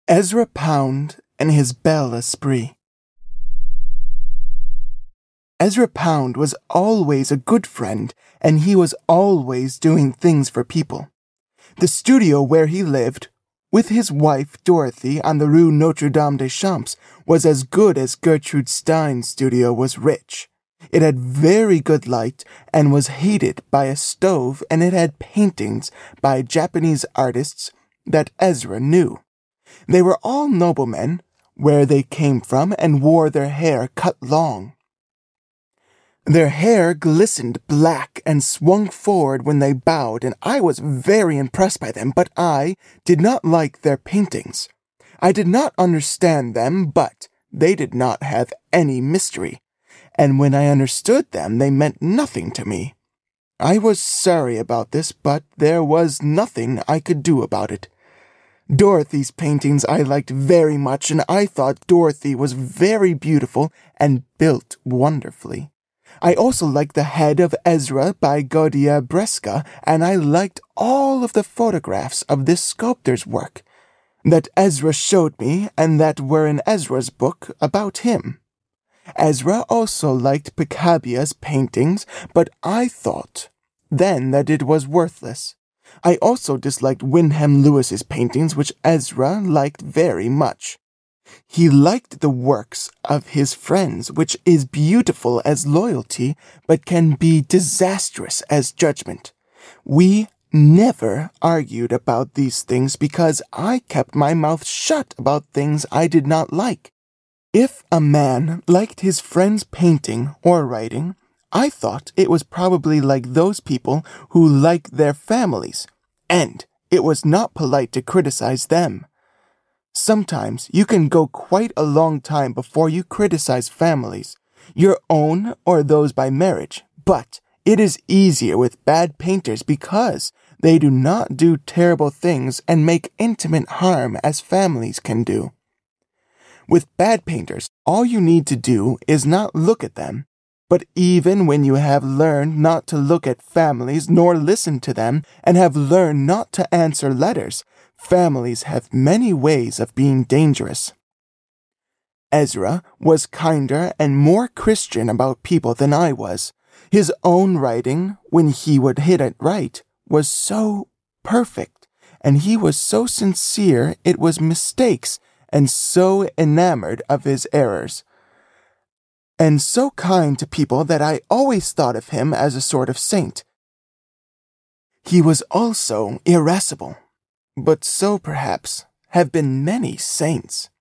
Ezra Pound and his bel esprit. Ezra Pound was always a good friend, and he was always doing things for people. The studio where he lived, with his wife Dorothy on the Rue Notre-Dame des Champs, was as good as Gertrude Stein's studio was rich. It had very good light and was heated by a stove, and it had paintings by Japanese artists that Ezra knew. They were all noblemen, where they came from, and wore their hair cut long. Their hair glistened black and swung forward when they bowed, and I was very impressed by them, but I did not like their paintings. I did not understand them, but they did not have any mystery, and when I understood them, they meant nothing to me. I was sorry about this, but there was nothing I could do about it. Dorothy's paintings I liked very much, and I thought Dorothy was very beautiful and built wonderfully. I also liked the head of Ezra by Gaudia Bresca, and I liked all of the photographs of this sculptor's work that Ezra showed me and that were in Ezra's book about him. Ezra also liked Piccabia's paintings, but I thought then that it was worthless. I also disliked Wyndham Lewis's paintings, which Ezra liked very much. He liked the works of his friends, which is beautiful as loyalty, but can be disastrous as judgment. We never argued about these things because I kept my mouth shut about things I did not like. If a man liked his friend's painting or writing, I thought it was probably like those people who like their families, and it was not polite to criticize them. Sometimes you can go quite a long time before you criticize families, your own or those by marriage, but it is easier with bad painters because they do not do terrible things and make intimate harm as families can do. With bad painters, all you need to do is not look at them. But even when you have learned not to look at families nor listen to them, and have learned not to answer letters, families have many ways of being dangerous. Ezra was kinder and more Christian about people than I was. His own writing, when he would hit it right, was so perfect, and he was so sincere it was mistakes, and so enamored of his errors, and so kind to people that I always thought of him as a sort of saint. He was also irascible, but so perhaps have been many saints.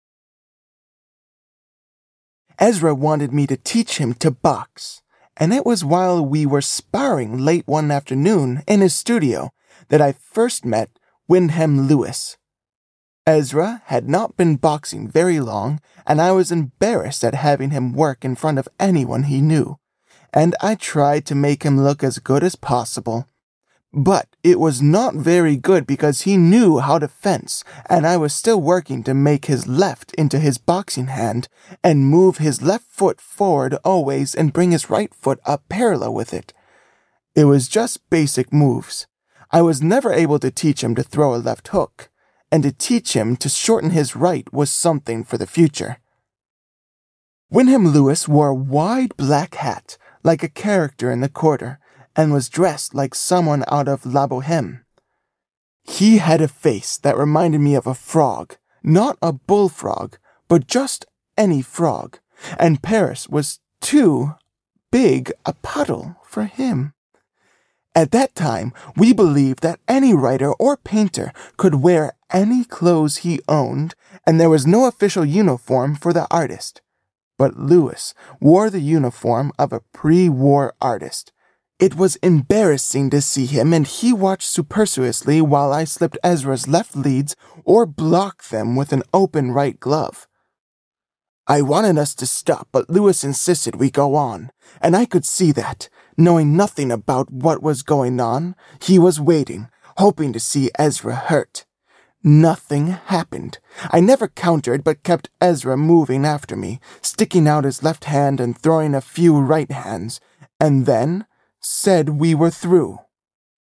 Ezra wanted me to teach him to box, and it was while we were sparring late one afternoon in his studio that I first met Wyndham Lewis. Ezra had not been boxing very long, and I was embarrassed at having him work in front of anyone he knew, and I tried to make him look as good as possible. But it was not very good because he knew how to fence, and I was still working to make his left into his boxing hand, and move his left foot forward always and bring his right foot up parallel with it. It was just basic moves. I was never able to teach him to throw a left hook, and to teach him to shorten his right was something for the future. Wyndham Lewis wore a wide black hat, like a character in the Quarter, and was dressed like someone out of La Bohème. He had a face that reminded me of a frog, not a bullfrog, but just any frog, and Paris was too big a puddle for him. At that time, we believed that any writer or painter could wear any clothes he owned, and there was no official uniform for the artist. But Lewis wore the uniform of a pre-war artist. It was embarrassing to see him, and he watched superciliously while I slipped Ezra's left leads or blocked them with an open right glove. I wanted us to stop, but Lewis insisted we go on, and I could see that, knowing nothing about what was going on, he was waiting, hoping to see Ezra hurt. Nothing happened. I never countered, but kept Ezra moving after me, sticking out his left hand and throwing a few right hands, and then said we were through.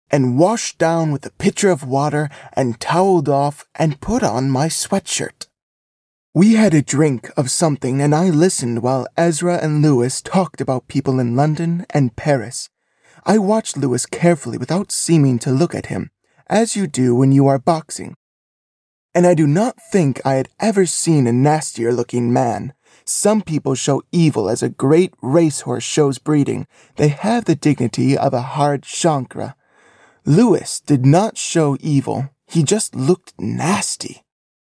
and washed down with a pitcher of water and toweled off and put on my sweatshirt. We had a drink of something and I listened while Ezra and Lewis talked about people in London and Paris. I watched Lewis carefully without seeming to look at him, as you do when you are boxing. And I do not think I had ever seen a nastier-looking man. Some people show evil as a great racehorse shows breeding. They have the dignity of a hard chancre. Lewis did not show evil. He just looked nasty.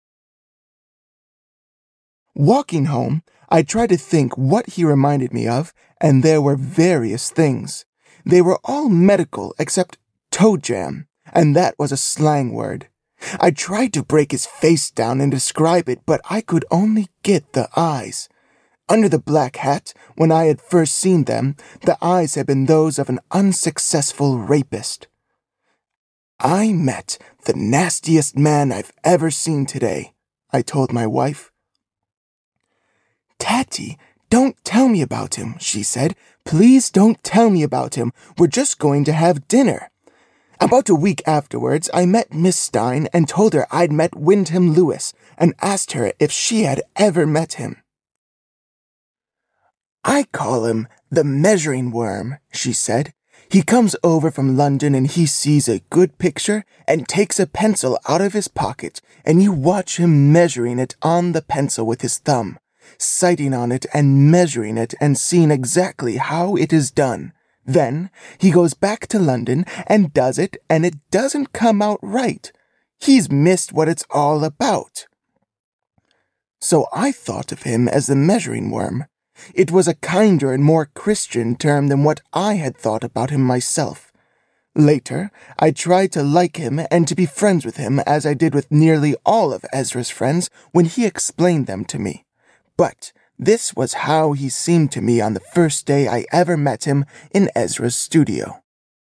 Walking home, I tried to think what he reminded me of, and there were various things. They were all medical except toe jam, and that was a slang word. I tried to break his face down and describe it, but I could only get the eyes. Under the black hat, when I had first seen them, the eyes had been those of an unsuccessful rapist. I met the nastiest man I've ever seen today, I told my wife. Tatty, don't tell me about him, she said. Please don't tell me about him. We're just going to have dinner. About a week afterwards, I met Miss Stein and told her I'd met Wyndham Lewis and asked her if she had ever met him. I call him the measuring worm, she said. He comes over from London and he sees a good picture and takes a pencil out of his pocket and you watch him measuring it on the pencil with his thumb, sighting on it and measuring it and seeing exactly how it is done. Then he goes back to London and does it, and it doesn't come out right. He's missed what it's all about. So I thought of him as the measuring worm. It was a kinder and more Christian term than what I had thought about him myself. Later, I tried to like him and to be friends with him as I did with nearly all of Ezra's friends when he explained them to me. But this was how he seemed to me on the first day I ever met him in Ezra's studio.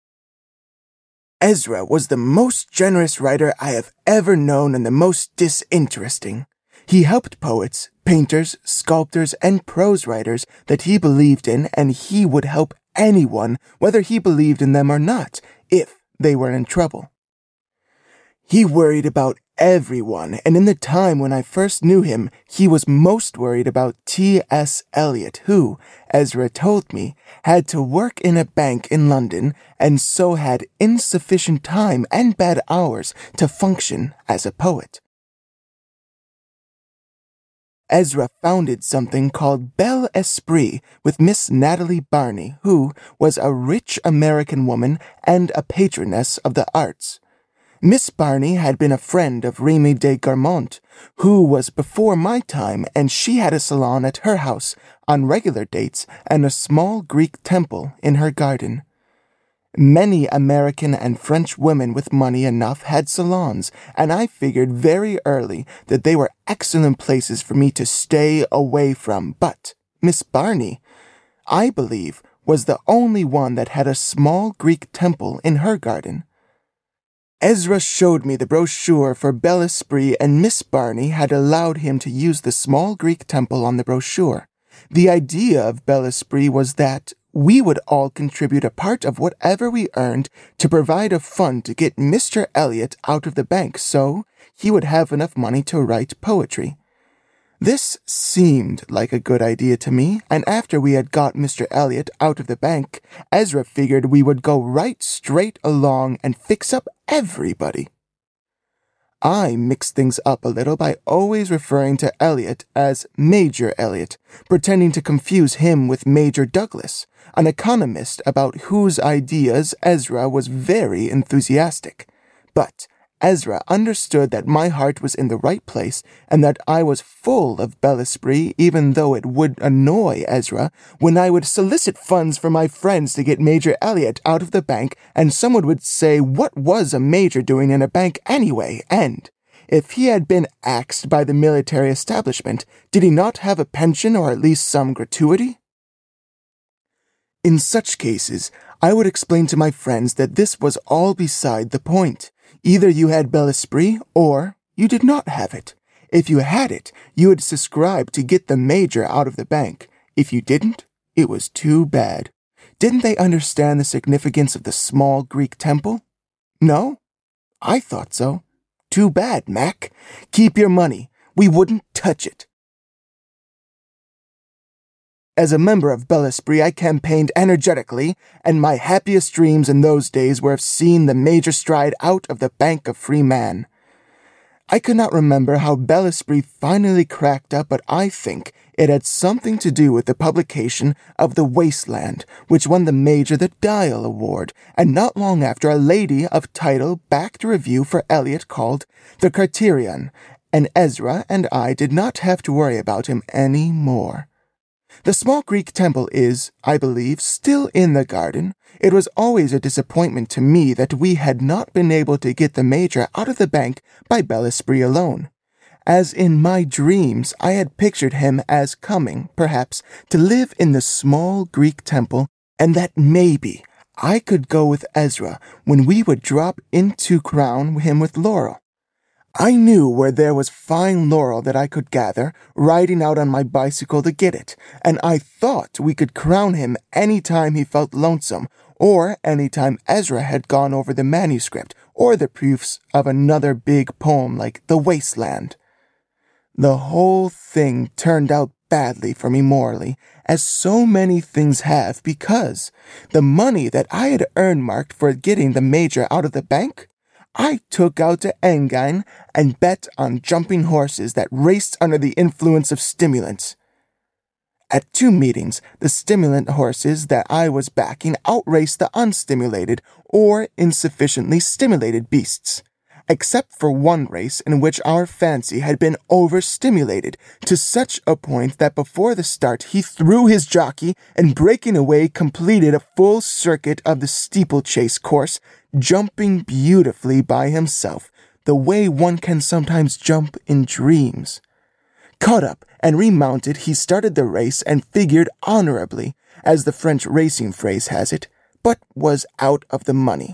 Ezra was the most generous writer I have ever known and the most disinteresting. He helped poets, painters, sculptors, and prose writers that he believed in, and he would help anyone, whether he believed in them or not, if they were in trouble. He worried about everyone, and in the time when I first knew him, he was most worried about T.S. Eliot, who, Ezra told me, had to work in a bank in London and so had insufficient time and bad hours to function as a poet. Ezra founded something called Bel Esprit with Miss Natalie Barney, who was a rich American woman and a patroness of the arts. Miss Barney had been a friend of Remy de Garmont, who was before my time, and she had a salon at her house on regular dates and a small Greek temple in her garden. Many American and French women with money enough had salons, and I figured very early that they were excellent places for me to stay away from. But Miss Barney, I believe, was the only one that had a small Greek temple in her garden. Ezra showed me the brochure for Bel Esprit, and Miss Barney had allowed him to use the small Greek temple on the brochure. The idea of Bel Esprit was that we would all contribute a part of whatever we earned to provide a fund to get Mr. Eliot out of the bank so he would have enough money to write poetry. This seemed like a good idea to me, and after we had got Mr. Eliot out of the bank, Ezra figured we would go right straight along and fix up everybody. I mixed things up a little by always referring to Eliot as Major Eliot, pretending to confuse him with Major Douglas, an economist about whose ideas Ezra was very enthusiastic. But Ezra understood that my heart was in the right place and that I was full of Bel Esprit, even though it would annoy Ezra when I would solicit funds for my friends to get Major Eliot out of the bank, and someone would say, what was a major doing in a bank anyway? And if he had been axed by the military establishment, did he not have a pension or at least some gratuity? In such cases, I would explain to my friends that this was all beside the point. Either you had Bel Esprit, or you did not have it. If you had it, you had subscribed to get the major out of the bank. If you didn't, it was too bad. Didn't they understand the significance of the small Greek temple? No? I thought so. Too bad, Mac. Keep your money. We wouldn't touch it. As a member of Bel Esprit, I campaigned energetically, and my happiest dreams in those days were of seeing the Major stride out of the Bank of Free Man. I could not remember how Bel Esprit finally cracked up, but I think it had something to do with the publication of The Wasteland, which won the Major the Dial Award, and not long after a lady of title backed a review for Eliot called The Criterion, and Ezra and I did not have to worry about him any more. The small Greek temple is, I believe, still in the garden. It was always a disappointment to me that we had not been able to get the Major out of the bank by Bel Esprit alone, as in my dreams I had pictured him as coming, perhaps, to live in the small Greek temple, and that maybe I could go with Ezra when we would drop in to crown him with laurel. I knew where there was fine laurel that I could gather, riding out on my bicycle to get it, and I thought we could crown him any time he felt lonesome, or any time Ezra had gone over the manuscript, or the proofs of another big poem like The Wasteland. The whole thing turned out badly for me morally, as so many things have, because the money that I had earmarked for getting the Major out of the bank, I took out to Engadine and bet on jumping horses that raced under the influence of stimulants. At 2 meetings, the stimulant horses that I was backing outraced the unstimulated or insufficiently stimulated beasts, except for one race in which our fancy had been overstimulated to such a point that before the start he threw his jockey and breaking away completed a full circuit of the steeplechase course, jumping beautifully by himself, the way one can sometimes jump in dreams. Caught up and remounted, he started the race and figured honorably, as the French racing phrase has it, but was out of the money.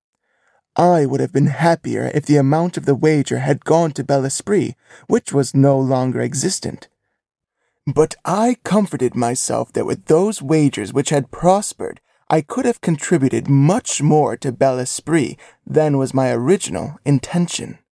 I would have been happier if the amount of the wager had gone to Bel Esprit, which was no longer existent. But I comforted myself that with those wagers which had prospered, I could have contributed much more to Bel Esprit than was my original intention.